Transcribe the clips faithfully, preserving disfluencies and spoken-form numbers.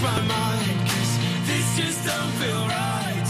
my mind, 'cause this just don't feel right.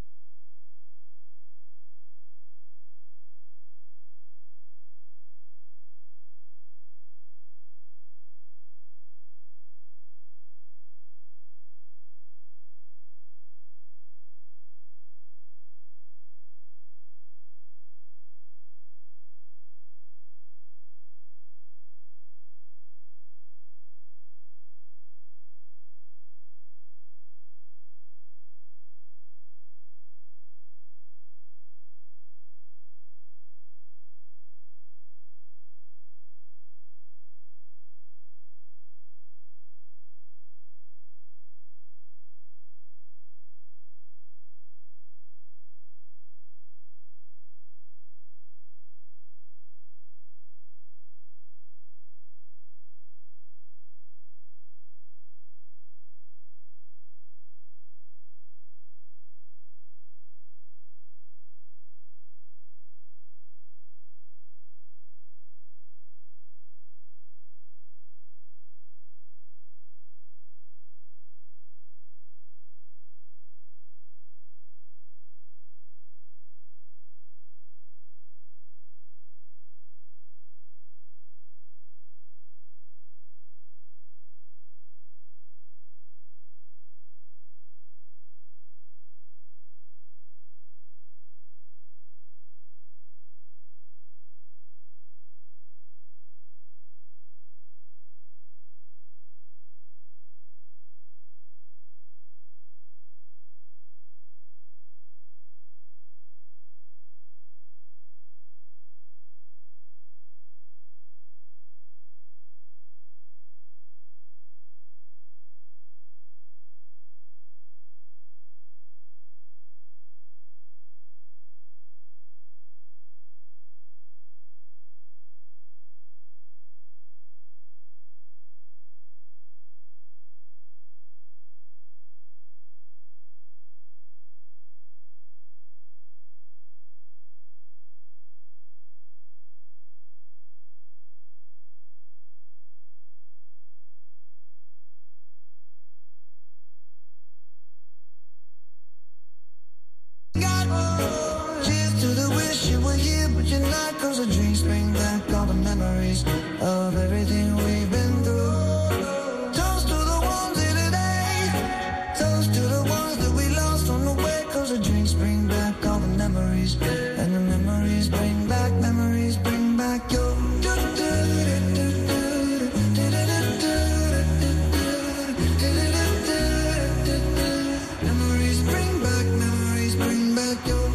Cheers to the wish you were here, but you're not. 'Cause the dreams bring back all the memories of everything we've been through. Toast to the ones here today. Toast to the ones that we lost on the way. 'Cause the dreams bring back all the memories. And the memories bring back, memories bring back your... Memories bring back, memories bring back your...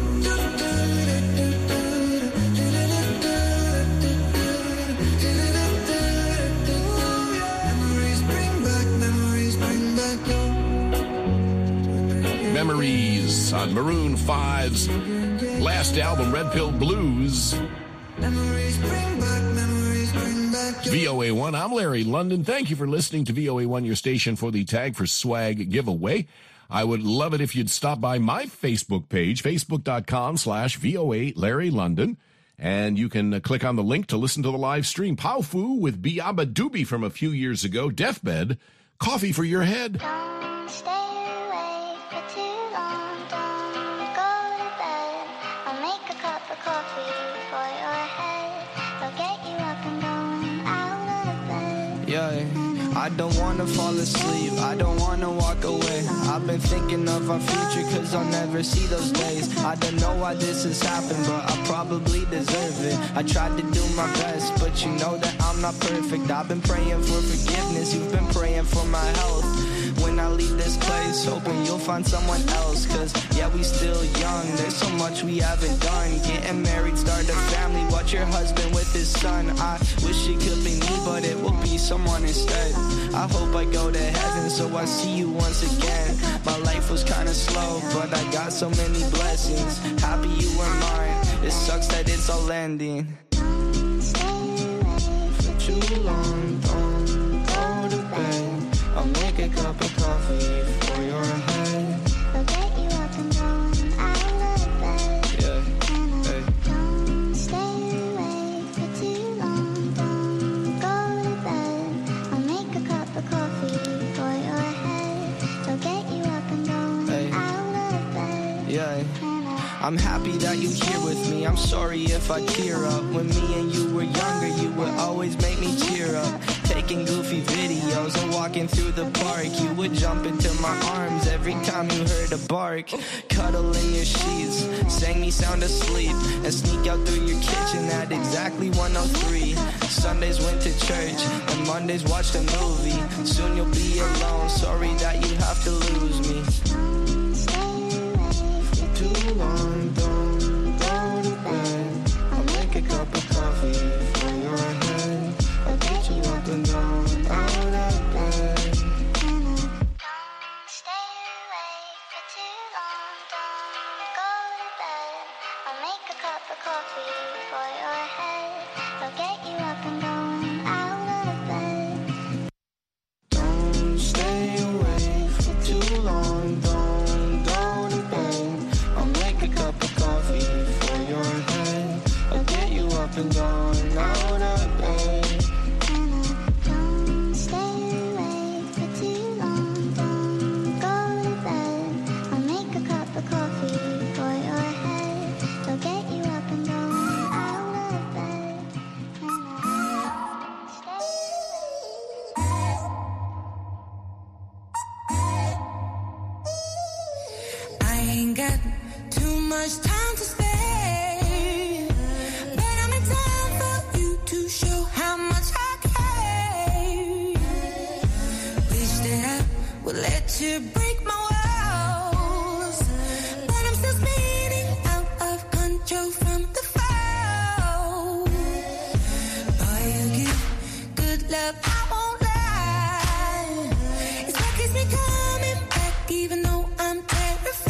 Memories on Maroon five's last album, Red Pill Blues. Memories bring back, memories bring back your... V O A one, I'm Larry London. Thank you for listening to V O A one, your station for the Tag for Swag giveaway. I would love it if you'd stop by my Facebook page, facebook.com slash VOA Larry London. And you can uh, click on the link to listen to the live stream. Powfu with Biaba Doobie from a few years ago. Deathbed, Coffee for Your Head. Don't stay awake for too long. Don't go to bed. I'll make a cup of coffee for your head. I'll get you up and going out of bed. Yeah, I don't wanna fall asleep, I don't wanna walk away. I've been thinking of our future, cause I'll never see those days. I don't know why this has happened, but I probably deserve it. I tried to do my best, but you know that I'm not perfect. I've been praying for forgiveness, you've been praying for my health. When I leave this place, hoping you'll find someone else. Cause yeah, we still young, there's so much we haven't done. Getting married, start a family, watch your husband with his son. I wish it could be me, but it will be someone instead. I hope I go to heaven, so I see you once again. My life was kinda slow, but I got so many blessings. Happy you were mine, it sucks that it's all ending. For too long, don't go to bed. I'll make a cup of coffee for your head. I'll get you up and going out of bed. Yeah, hey. Don't stay awake for too long. Don't go to bed. I'll make a cup of coffee for your head. I'm happy that you're here with me. I'm sorry if I tear up. When me and you were younger, you would always make me cheer up. Taking goofy videos and walking through the park, you would jump into my arms every time you heard a bark. Cuddle in your sheets, sang me sound asleep, and sneak out through your kitchen at exactly one oh three. Sundays went to church, and Mondays watched a movie. Soon you'll be alone, sorry that you have to lose me. For too long, don't go to bed. I'll make a cup of coffee for your head. I'll get you up and down, out of bed. Don't stay awake for too long, don't go to bed. I'll make a cup of coffee for your head. I'll get you up and going out of bed. Don't stay awake for too long, don't go to bed. I'll make a cup of coffee for your head. I'll get you up and going out of bed. Don't stay awake for too long, don't go to bed. I'll make a cup of coffee for your head. I'll get you up and going out of bed. Stay I ain't got too much time to spare, but I'm in time for you to show how much I care. Wish that I would let you break my walls, but I'm still spinning out of control from the fall. Boy, you give good love, I won't lie. It's what keeps me coming back, even though I'm terrified.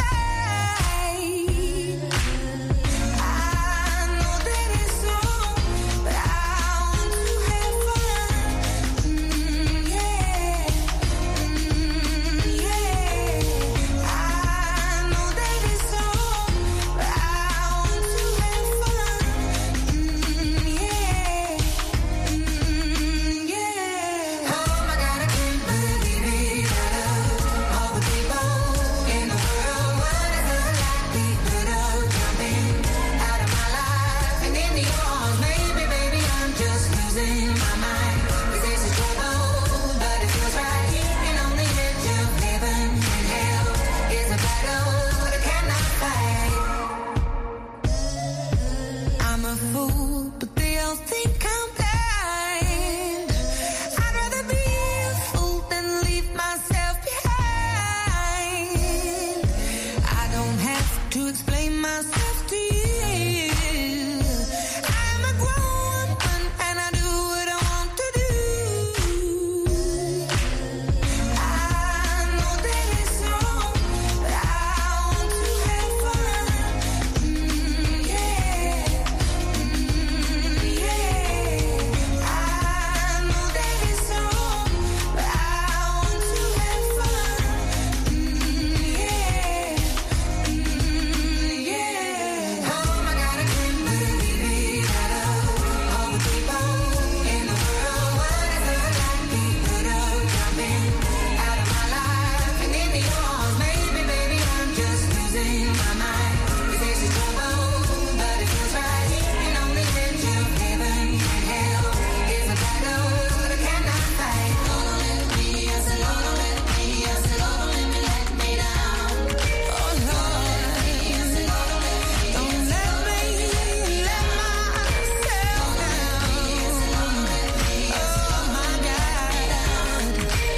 I know that it's wrong, but I want to have fun. Mm, yeah, mm, yeah. I know that it's wrong, but I want to have fun. Mm, yeah, mm, yeah. Oh my God, I can't believe it. I love all the people in the world. What is the likelihood of jumping out of my life and into yours? Maybe, baby, I'm just losing my mind. 'Cause this is trouble, but it feels right. And on the edge of heaven and hell is a battle that I cannot fight. I'm a fool, but they all think I'm blind. I'd rather be a fool than leave myself behind. I don't have to explain myself to you. I'm a grown woman and I do what I want to do. I know that it's wrong, but I want to have fun. Mm, yeah, mm, yeah. I know that it's wrong, but I want to have fun. Mm, yeah, mm, yeah. Oh my God, I can't believe it. I love all the people in the world. What is the likelihood of jumping out of my life and into yours? Maybe, baby, I'm just losing my mind. 'Cause this is trouble, but it feels right. And on the edge of heaven and hell is a battle that I cannot fight. Lord, don't let me, I said, Lord, don't let me, I said, Lord, don't let me let me down. Oh Lord, I said, Lord, don't let me, don't let me let myself down. Oh my God.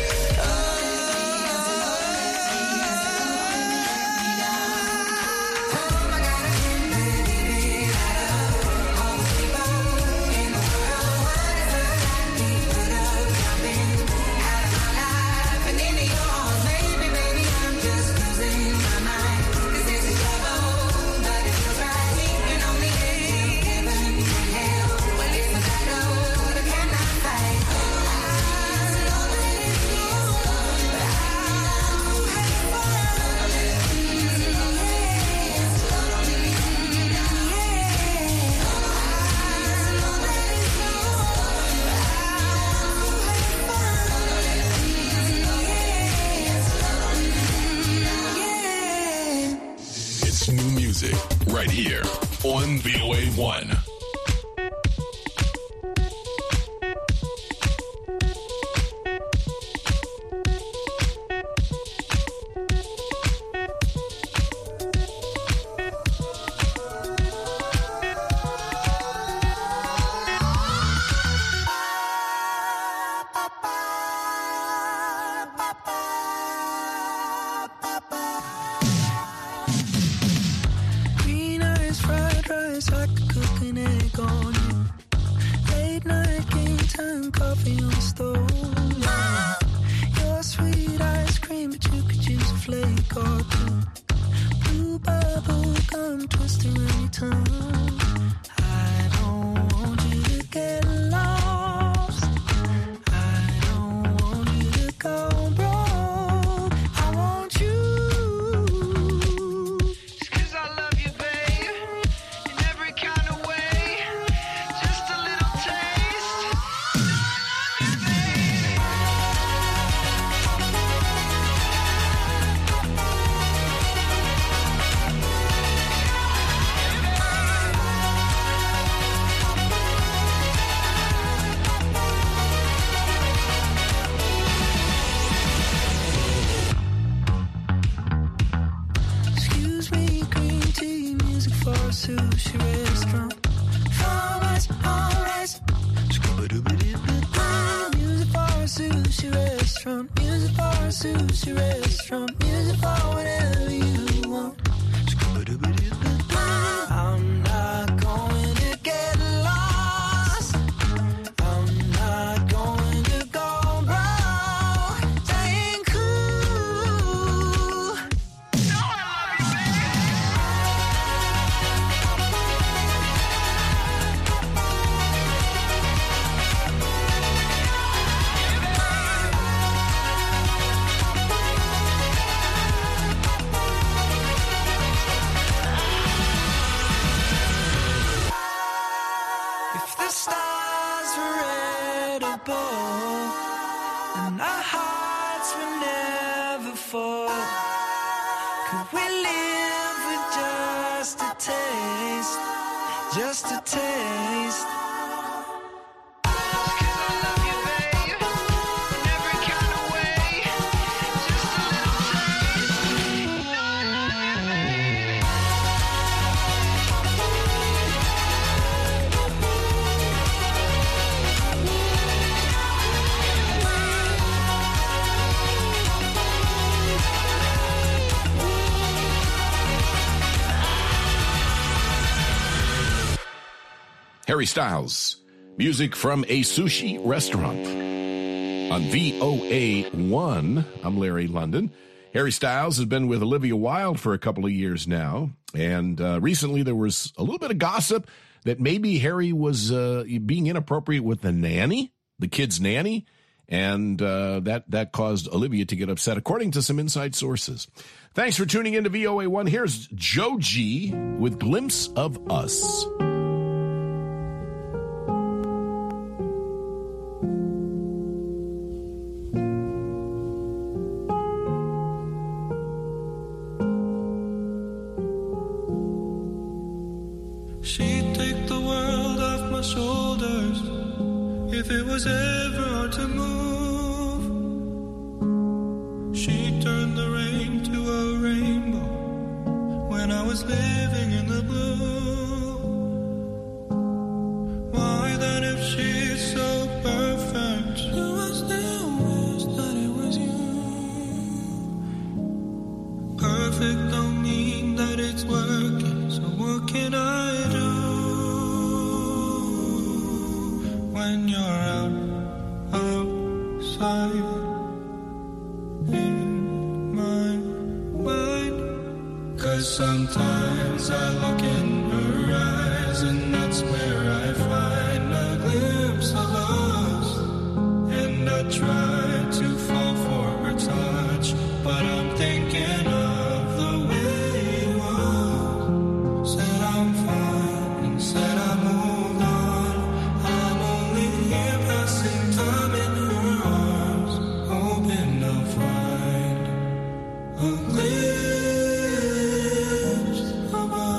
Oh my God, I can't believe it. I love all the people in the world. What is the likelihood of jumping out of my life and into yours? Maybe, baby, I'm just losing my mind. 'Cause this is trouble, but it feels right. And on the edge of heaven and hell, well, it's a battle that I cannot fight. I know that it's wrong, but I want to have fun. Mm, yeah, mm, yeah. I know that it's wrong, but I want to have fun. Mm, yeah. It's new music music right here on V O A one. Green eyes, fried rice, I could cook an egg on you. Late night game time, coffee on the stove. Yeah. Your sweet ice cream, but you could use a flake or two. Blue bubble gum twisting around your tongue. I don't want you to get lost. I don't want you to go broke. I want you. Just 'cause I love you, babe, in every kind of way. Just a little taste. You know I love you, babe. Excuse me, green tea, music for a sushi restaurant. Farmers, alright. Music for a sushi restaurant. Music for a sushi restaurant. Music for whatever you want. I'm not going to get lost. I'm not going to go broke. Staying cool. If the stars were edible and our hearts would never fall, could we live with just a taste, just a taste? Harry Styles, music from a sushi restaurant. On V O A one, I'm Larry London. Harry Styles has been with Olivia Wilde for a couple of years now, and uh, recently there was a little bit of gossip that maybe Harry was uh, being inappropriate with the nanny, the kid's nanny, and uh, that, that caused Olivia to get upset, according to some inside sources. Thanks for tuning in to V O A one. Here's Joe G with Glimpse of Us. She'd take the world off my shoulders if it was ever hard to move. She'd turn the rain to a rainbow when I was living in the blue. Why then, if she's so perfect, do I still wish that it was you? Perfect don't mean that it's working, so what can I do when you're out, outside in my mind? 'Cause sometimes I look in her eyes and that's where I find a glimpse of us. And I try to fall for her touch, but I'm thinking of the way it was. Said I'm fine and said I moved on. I'm only here passing time in her arms, hoping I'll find a glimpse of us.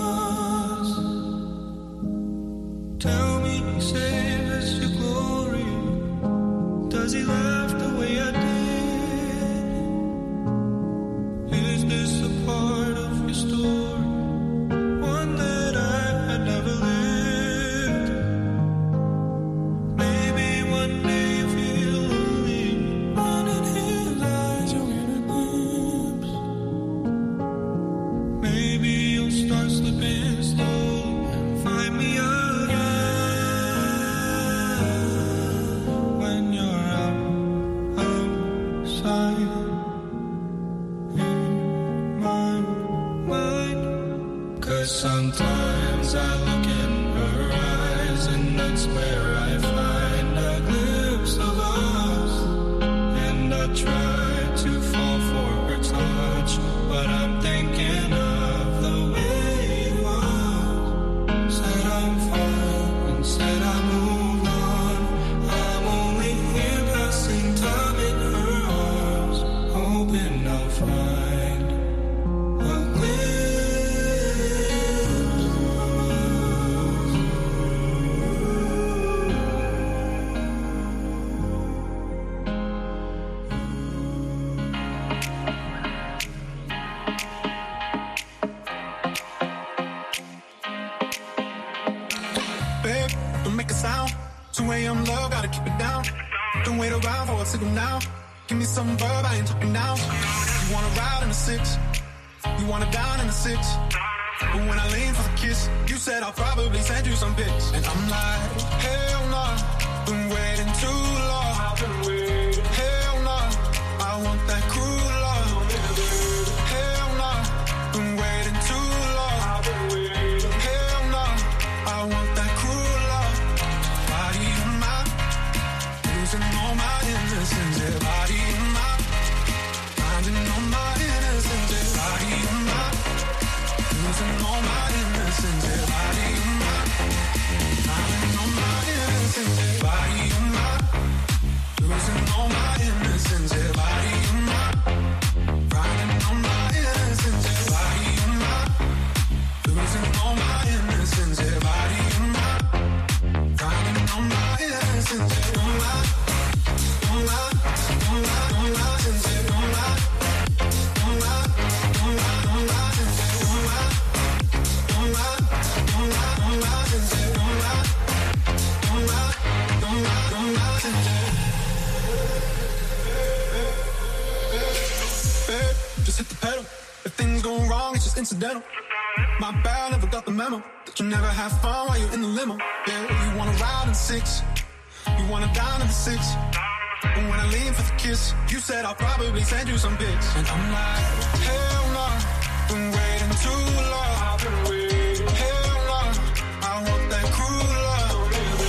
Incidental. My bad, never got the memo that you never have fun while you're in the limo. Yeah, you wanna ride in six, you wanna dine in the six. But when I lean for the kiss, you said I'll probably send you some pics. And I'm like, hell no, been waiting too long. I've been waiting. Hell no, I want that cruel love.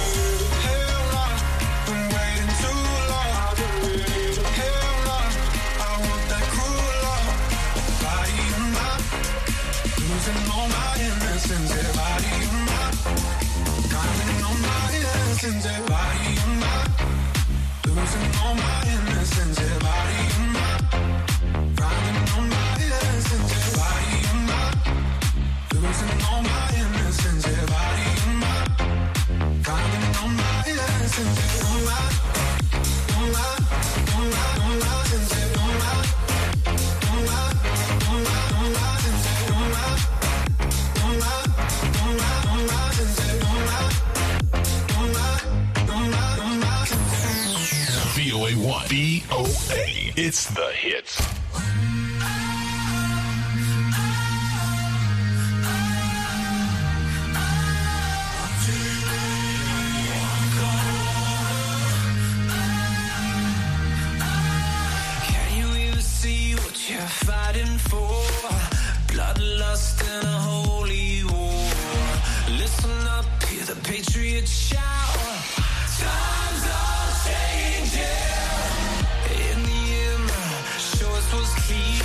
Hell no, been waiting too long. I've been waiting. Hell no, I want that cruel love. Body of mine. Losing all my innocence, yeah, body of mine. Counting on my innocence, yeah, body of mine. Losing all my innocence, yeah, body of mine. Counting on my innocence, yeah, body of mine. Losing all my innocence, yeah, body of mine. Counting on my innocence, yeah, don't lie, don't lie, don't lie, don't lie, yeah, don't lie, don't lie, don't lie, don't lie, yeah, don't lie. Don't lie, don't lie, don't lie, don't lie, don't lie, don't lie, don't lie. V O A one. V O A. It's the hits. Can you even see what you're fighting for? Bloodlust and a holy war. Listen up, hear the patriots shout. Times are changing. In the end, show us what's clear.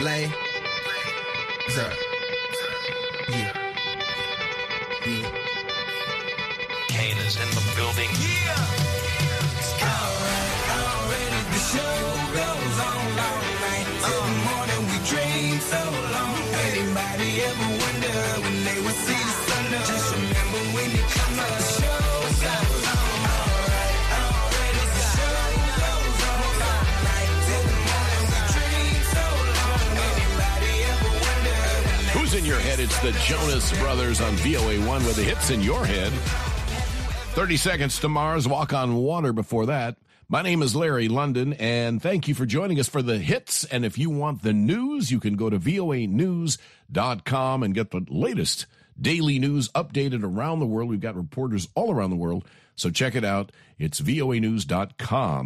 Lay. What's up? Yeah. Yeah. Kane is in the building. Yeah. Alright, already the show goes on all night till the morning. We dream so long. Anybody ever wonder when they will see the sun? Just remember when you come up, the show goes on. Alright, already the show goes on all night till the morning. We dream so long. Anybody ever wonder when they Who's in your head? It's the Jonas Brothers on V O A one with the hits in your head. thirty seconds to Mars, Walk on Water before that. My name is Larry London, and thank you for joining us for the hits. And if you want the news, you can go to V O A news dot com and get the latest daily news updated around the world. We've got reporters all around the world, so check it out. It's V O A news dot com.